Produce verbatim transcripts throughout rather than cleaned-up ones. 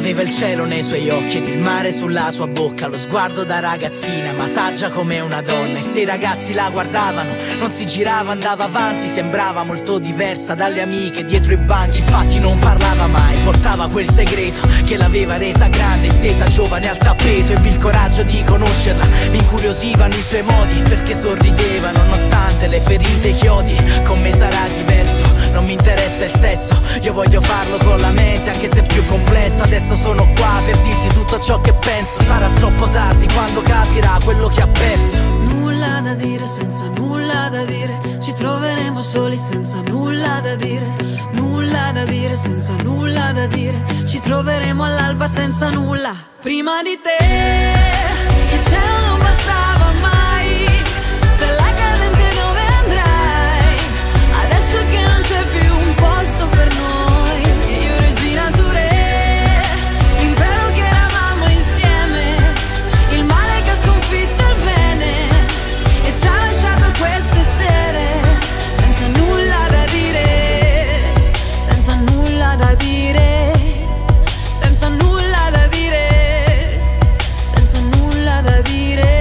Aveva il cielo nei suoi occhi ed il mare sulla sua bocca, lo sguardo da ragazzina ma saggia come una donna. E se i ragazzi la guardavano non si girava, andava avanti, sembrava molto diversa dalle amiche dietro i banchi. Infatti non parlava mai, portava quel segreto che l'aveva resa grande, stesa giovane al tappeto. Ebbi il coraggio di conoscerla, mi incuriosivano i suoi modi, perché sorrideva nonostante le ferite e i chiodi. Con me sarà diverso, non mi interessa il sesso, io voglio farlo con la mente anche se è più complesso. Adesso sono qua per dirti tutto ciò che penso, sarà troppo tardi quando capirà quello che ha perso. Nulla da dire senza nulla da dire, ci troveremo soli senza nulla da dire. Nulla da dire senza nulla da dire, ci troveremo all'alba senza nulla. Prima di te il cielo non bastava mai, stella cadente dove andrai? Adesso che non c'è più un posto per noi, io regina tu re, l'impero che eravamo insieme, il male che ha sconfitto il bene e ci ha lasciato queste sere senza nulla da dire, senza nulla da dire, senza nulla da dire, senza nulla da dire.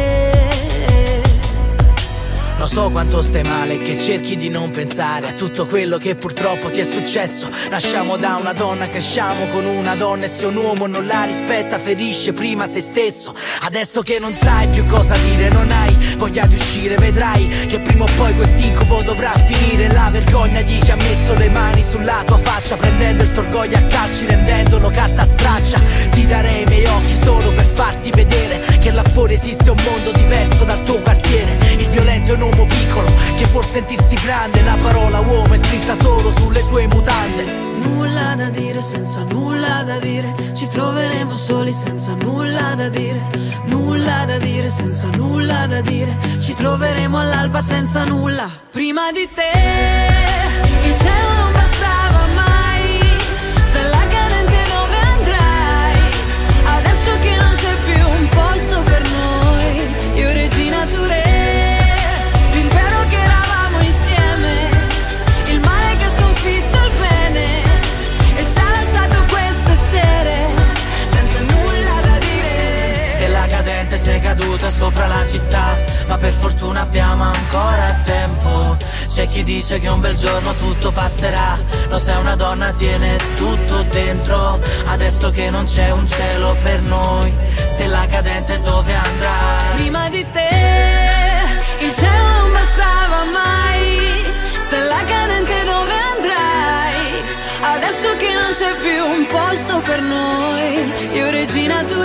Lo so quanto stai male, che cerchi di non pensare a tutto quello che purtroppo ti è successo. Nasciamo da una donna, cresciamo con una donna, e se un uomo non la rispetta ferisce prima se stesso. Adesso che non sai più cosa dire, non hai voglia di uscire, vedrai che prima o poi quest'incubo dovrà finire. La vergogna di chi ha messo le mani sulla tua faccia, prendendo il tuo orgoglio a calci, rendendolo carta straccia. Ti darei i miei occhi solo per farti vedere che là fuori esiste un mondo diverso dal tuo quartiere. Il violento è un uomo piccolo che vuol sentirsi grande, la parola uomo è scritta solo sulle sue mutande. Nulla da dire senza nulla da dire, ci troveremo soli senza nulla da dire. Nulla da dire senza nulla da dire, ci troveremo all'alba senza nulla. Prima di te il cielo non bastava mai, stella cadente dove andrai? Adesso che non c'è più un posto per noi, io regina tu re, l'impero che eravamo insieme, il male che ha sconfitto il bene e ci ha lasciato queste sere senza nulla da dire. Stella cadente, sei caduta sopra la città, ma per fortuna abbiamo ancora tempo. C'è chi dice che un bel giorno tutto passerà, lo sai una donna tiene tutto dentro. Adesso che non c'è un cielo per noi, stella cadente dove andrai? Prima di te il cielo non bastava mai, stella cadente dove andrai? Adesso che non c'è più un posto per noi, io regina tu